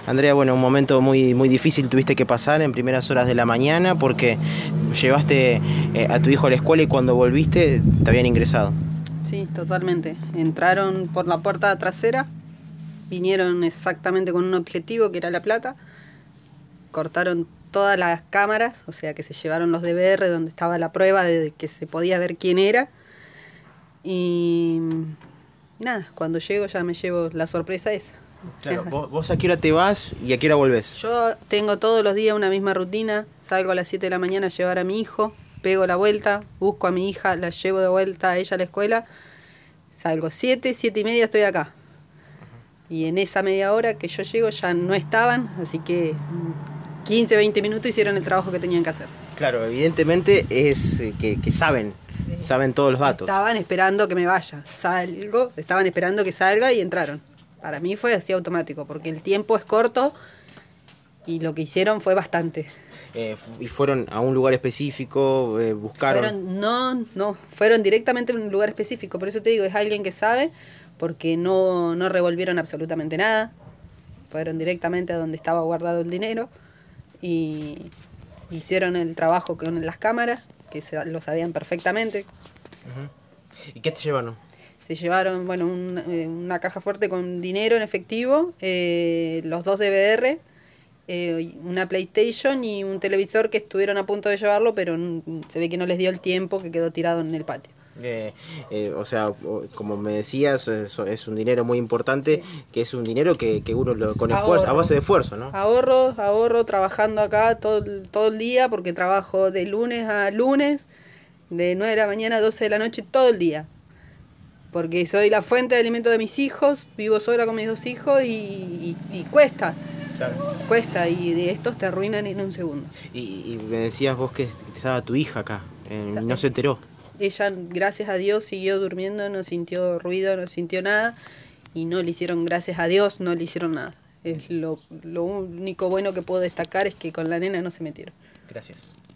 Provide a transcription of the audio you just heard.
Andrea, bueno, un momento muy difícil tuviste que pasar en primeras horas de la mañana porque llevaste a tu hijo a la escuela y cuando volviste te habían ingresado. Sí, totalmente. Entraron por la puerta trasera, vinieron exactamente con un objetivo que era La Plata, cortaron todas las cámaras, o sea que se llevaron los DVR donde estaba la prueba de que se podía ver quién era. Y nada, cuando llego ya me llevo la sorpresa esa. Claro, vos a qué hora te vas y a qué hora volvés. Yo tengo todos los días una misma rutina, salgo a las 7 de la mañana a llevar a mi hijo, pego la vuelta, busco a mi hija, la llevo de vuelta a ella a la escuela, salgo 7 y media estoy acá. Y en esa media hora que yo llego ya no estaban, así que 15, 20 minutos hicieron el trabajo que tenían que hacer. Claro, evidentemente es que saben todos los datos. Estaban esperando que me vaya, estaban esperando que salga y entraron. Para mí fue así automático, porque el tiempo es corto y lo que hicieron fue bastante. ¿Y fueron a un lugar específico, buscaron? Fueron directamente a un lugar específico, por eso te digo, es alguien que sabe, porque no revolvieron absolutamente nada, fueron directamente a donde estaba guardado el dinero y hicieron el trabajo con las cámaras, que lo sabían perfectamente. Uh-huh. ¿Y qué te llevaron? Se llevaron, bueno, una caja fuerte con dinero en efectivo, los 2 DVR, una PlayStation y un televisor que estuvieron a punto de llevarlo, pero se ve que no les dio el tiempo, que quedó tirado en el patio. O sea, como me decías, es un dinero muy importante, sí. Que es un dinero que uno con esfuerzo, a base de esfuerzo, ¿no? Ahorro trabajando acá todo el día, porque trabajo de lunes a lunes, de 9 de la mañana a 12 de la noche, todo el día. Porque soy la fuente de alimento de mis hijos, vivo sola con mis 2 hijos y cuesta. Claro. Cuesta, y de estos te arruinan en un segundo. Y me decías vos que estaba tu hija acá, y no se enteró. Ella, gracias a Dios, siguió durmiendo, no sintió ruido, no sintió nada, y no le hicieron, gracias a Dios, no le hicieron nada. Es lo único bueno que puedo destacar es que con la nena no se metieron. Gracias.